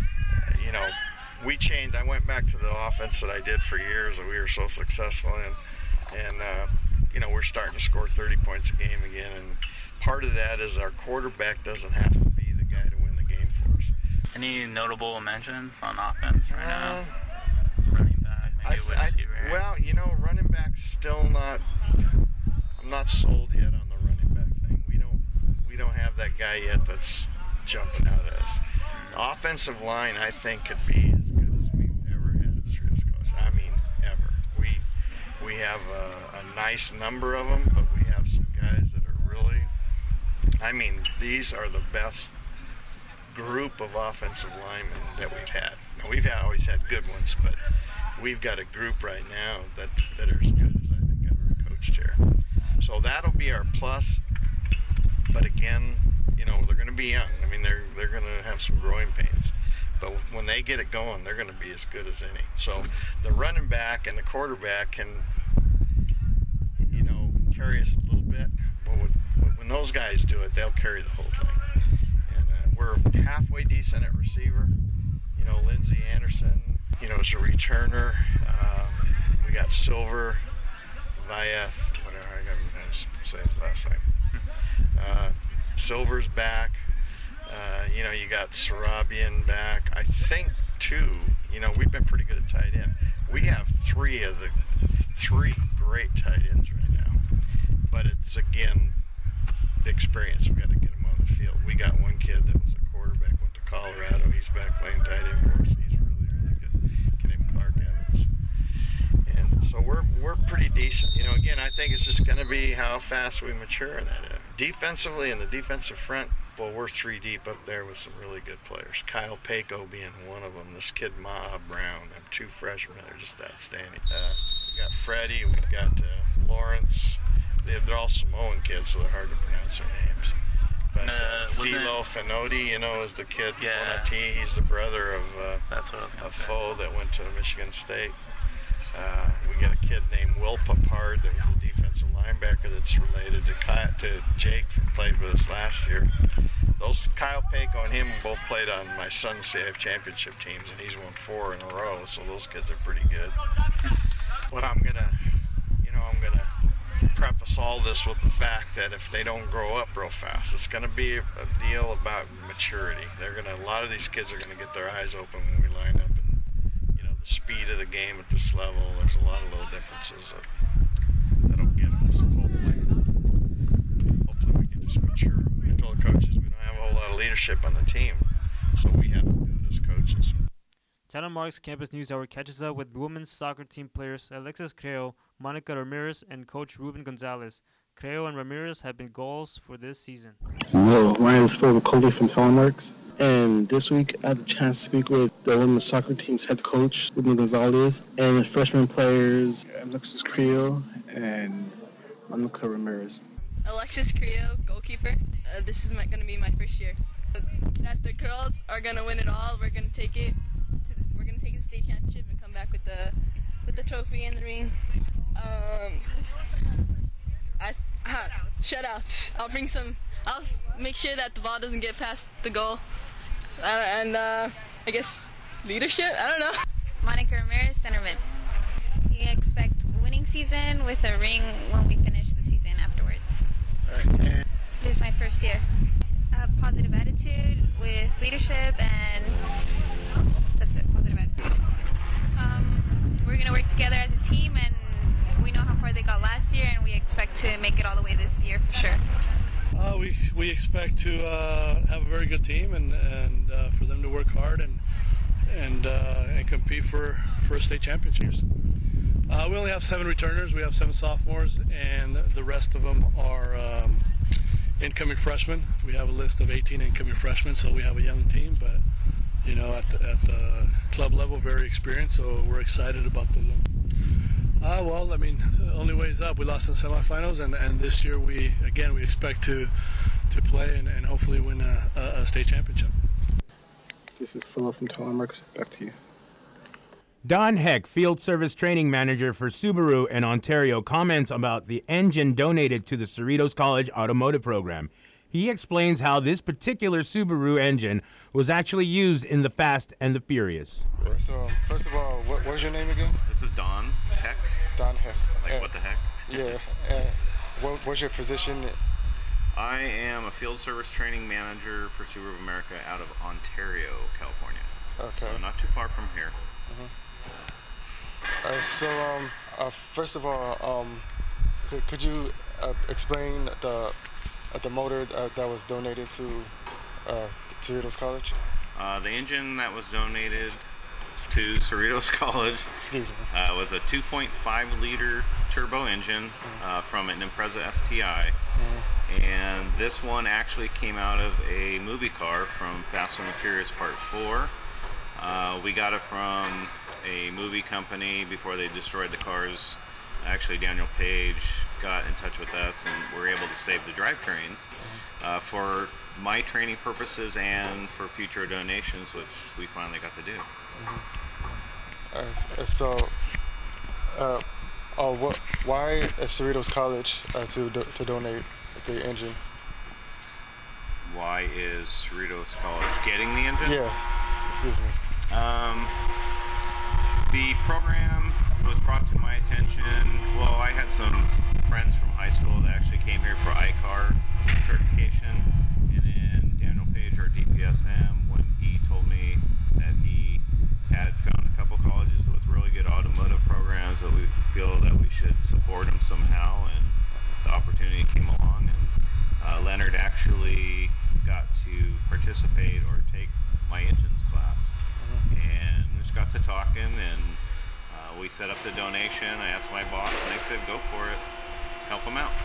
we changed. I went back to the offense that I did for years that we were so successful in. And, we're starting to score 30 points a game again. And part of that is our quarterback doesn't have to be the guy to win the game for us. Any notable mentions on offense right now? Running back, maybe a receiver? Well, running back's still not... I'm not sold yet on the running back thing. We don't have that guy yet that's jumping out at us. The offensive line, I think, could be as good as we've ever had at Cerritos College. I mean, ever. We have a nice number of them, but we have some guys that are really... these are the best group of offensive linemen that we've had. Now, we've always had good ones, but we've got a group right now that are as good as I think ever coached here. So that'll be our plus. But again, they're going to be young. I mean, they're going to have some growing pains. But when they get it going, they're going to be as good as any. So the running back and the quarterback can, carry us a little bit. But when those guys do it, they'll carry the whole thing. And we're halfway decent at receiver. Lindsey Anderson, is a returner. We got Silver, Vyeth, whatever, I gotta say his last name. Silver's back. You got Sarabian back. I think, too, we've been pretty good at tight end. We have three great tight ends right now. But it's, again, the experience. We've got to get them on the field. We got one kid that was a quarterback, went to Colorado. He's back playing tight end for us. He's really, really good. Kid named Clark Evans. And so we're pretty decent. Again, I think it's just going to be how fast we mature in that. Defensively, in the defensive front, we're 3 deep up there with some really good players. Kyle Paco being one of them. This kid, Maha Brown. And 2 freshmen that are just outstanding. We got Freddie. We've got Lawrence. They're all Samoan kids, so they're hard to pronounce their names. But Philo Finoti, is the kid on the team. He's the brother of Foe that went to Michigan State. We got a kid named Will Papard that was the defensive linebacker that's related to Jake, who played with us last year. Those Kyle Paco and him both played on my son's CIF championship teams, and he's won 4 in a row, so those kids are pretty good. But I'm gonna preface all this with the fact that if they don't grow up real fast, it's gonna be a deal about maturity. A lot of these kids are gonna get their eyes open when we line up, and the speed of the game at this level. There's a lot of little differences that'll get them. So hopefully we can just mature. I told the coaches we don't have a whole lot of leadership on the team, so we have to do it as coaches. Talon Marks Campus News Hour catches up with women's soccer team players Alexis Creo, Monica Ramirez, and coach Ruben Gonzalez. Creo and Ramirez have been goals for this season. Hello, my name is Phil Coley from Talon Marks, and this week I had the chance to speak with the women's soccer team's head coach, Ruben Gonzalez, and the freshman players Alexis Creo and Monica Ramirez. Alexis Creo, goalkeeper. This is going to be my first year. That the girls are going to win it all. We're going to take it. We're going to take it to the state championship and come back with the trophy and the ring. Shutouts. I'll bring some I'll make sure that the ball doesn't get past the goal. And I guess leadership? I don't know. Monica Ramirez, centerman. We expect winning season with a ring when we finish the season afterwards. This is my first year. A positive attitude with leadership, and that's it, positive attitude. We're going to work together as a team, and we know how far they got last year, and we expect to make it all the way this year for sure. We expect to have a very good team, and for them to work hard and compete for state championships. We only have 7 returners. We have 7 sophomores, and the rest of them are incoming freshmen. We have a list of 18 incoming freshmen, so we have a young team, but at the club level, very experienced. So we're excited about the young. The only way is up. We lost in the semifinals, and this year we expect to play and hopefully win a state championship. This is Philip from Talon Marks. Back to you. Don Heck, Field Service Training Manager for Subaru in Ontario, comments about the engine donated to the Cerritos College Automotive Program. He explains how this particular Subaru engine was actually used in the Fast and the Furious. So, first of all, what was your name again? This is Don Heck. Don Heck. Like what the heck? Yeah. What was your position? I am a Field Service Training Manager for Subaru of America out of Ontario, California. Okay. So not too far from here. First of all, could you explain the motor that was donated to Cerritos College? The engine that was donated to Cerritos College was a 2.5 liter turbo engine from an Impreza STI, and this one actually came out of a movie car from Fast and the Furious Part 4. We got it from a movie company before they destroyed the cars. Actually, Daniel Page got in touch with us, and were able to save the drivetrains for my training purposes and for future donations, which we finally got to do. Why Cerritos College to donate the engine? Why is Cerritos College getting the engine? Yeah, excuse me. The program was brought to my attention. Well, I had some friends from high school that actually came here for ICAR certification, and then Daniel Page, our DPSM, when he told me that he had found a couple colleges with really good automotive programs that we feel that we should support them somehow, and the opportunity came along, and Leonard actually got to participate or take my engines class, and just got to talking, and we set up the donation. I asked my boss, and they said, go for it, help them out.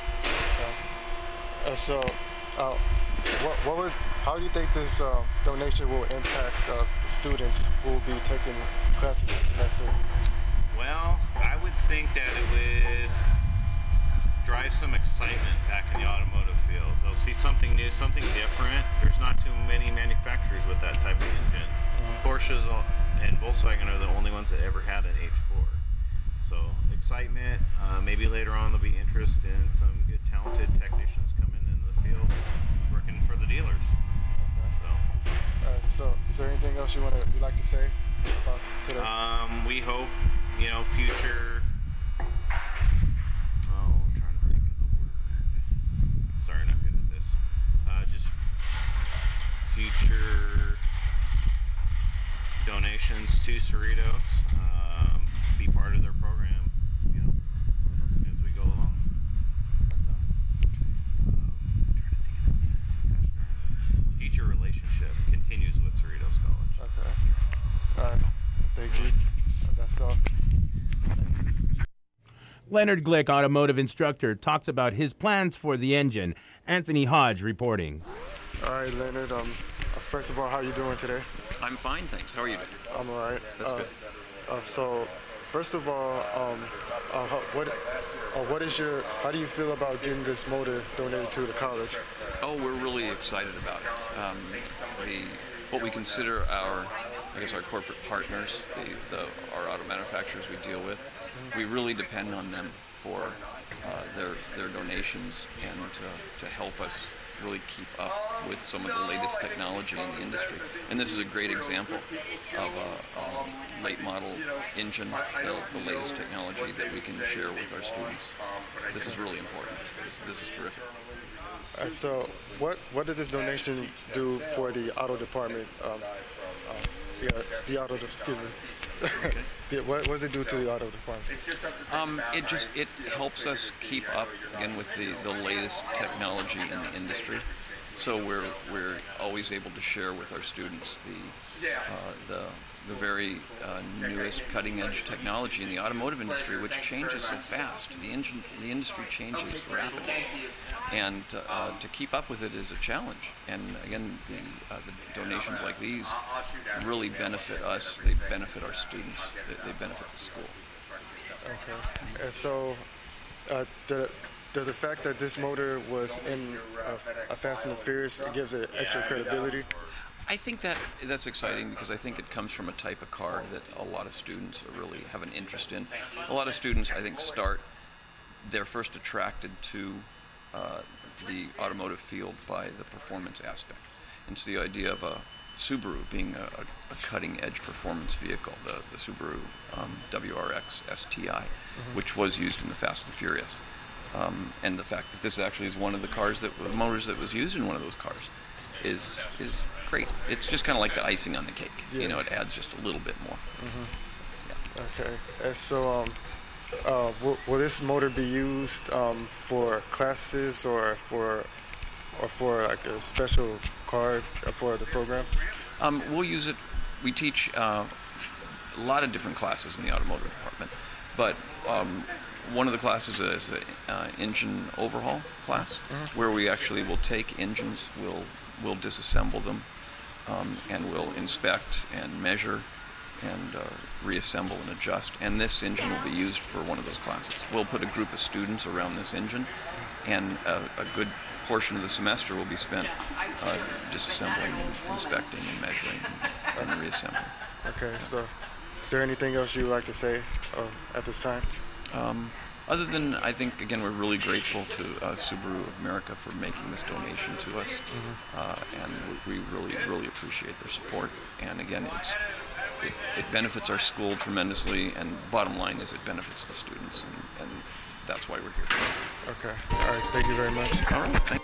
How do you think this donation will impact the students who will be taking classes this semester? Well, I would think that it would drive some excitement back in the automotive field. They'll see something new, something different. There's not too many manufacturers with that type of engine. Porsches and Volkswagen are the only ones that ever had an H4. So excitement, maybe later on there'll be interest in some good talented technicians coming into the field working for the dealers. So is there anything else you'd like to say about today? We hope, future, I'm trying to think of the word. Sorry, not good at this. Just future donations to Cerritos, be part of their program, as we go along. Future relationship continues with Cerritos College. Okay. All right. Thank you. That's all. Leonard Glick, automotive instructor, talks about his plans for the engine. Anthony Hodge reporting. All right, Leonard. First of all, how are you doing today? I'm fine, thanks. How are you doing? I'm all right. That's good. So, first of all, how do you feel about getting this motor donated to the college? Oh, we're really excited about it. What we consider our corporate partners, our auto manufacturers we deal with, we really depend on them for their donations and to help us really keep up with some of the latest technology in the industry. And this is a great example of a late model engine, the latest technology that we can share with our students. This is really important. This is terrific. So what does this donation do for the auto department? What does it do to the auto department? It helps us keep up again with the latest technology in the industry. So we're always able to share with our students the very newest cutting edge technology in the automotive industry, which changes so fast. The industry changes rapidly, and to keep up with it is a challenge. And again, the donations like these really benefit us. They benefit our students. They benefit the school. Okay. And so, does the fact that this motor was in a Fast and the Furious, it gives it extra credibility? I think that's exciting because I think it comes from a type of car that a lot of students really have an interest in. A lot of students, I think, they're first attracted to the automotive field by the performance aspect. And it's the idea of a Subaru being a cutting-edge performance vehicle, the Subaru WRX STI, which was used in the Fast and Furious. And the fact that this actually is one of the motors that was used in one of those cars is great. It's just kind of like the icing on the cake. Yeah. It adds just a little bit more. Okay. And so, will this motor be used for classes or for like a special card for the program? We'll use it. We teach a lot of different classes in the automotive department, but one of the classes is an engine overhaul class, where we actually will take engines, we'll disassemble them, and we'll inspect and measure and reassemble and adjust. And this engine will be used for one of those classes. We'll put a group of students around this engine, and a good portion of the semester will be spent disassembling and inspecting and measuring and reassembling. Okay, so is there anything else you'd like to say at this time? Other than, I think, again, we're really grateful to Subaru of America for making this donation to us, and we really, really appreciate their support. And again, it benefits our school tremendously, and bottom line is it benefits the students, and that's why we're here today. Okay. All right. Thank you very much. All right. Thank you.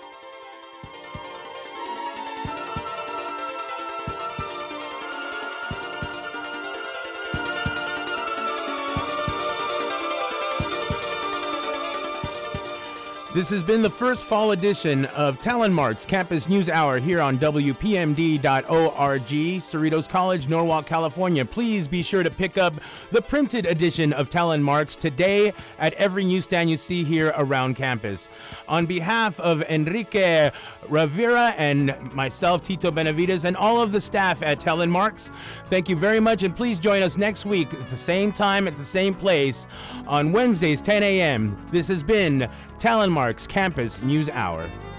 This has been the first fall edition of Talon Marks Campus News Hour here on WPMD.org, Cerritos College, Norwalk, California. Please be sure to pick up the printed edition of Talon Marks today at every newsstand you see here around campus. On behalf of Enrique Rivera and myself, Tito Benavides, and all of the staff at Talon Marks, thank you very much, and please join us next week at the same time at the same place on Wednesdays, 10 a.m. This has been Talon Marks Campus News Hour.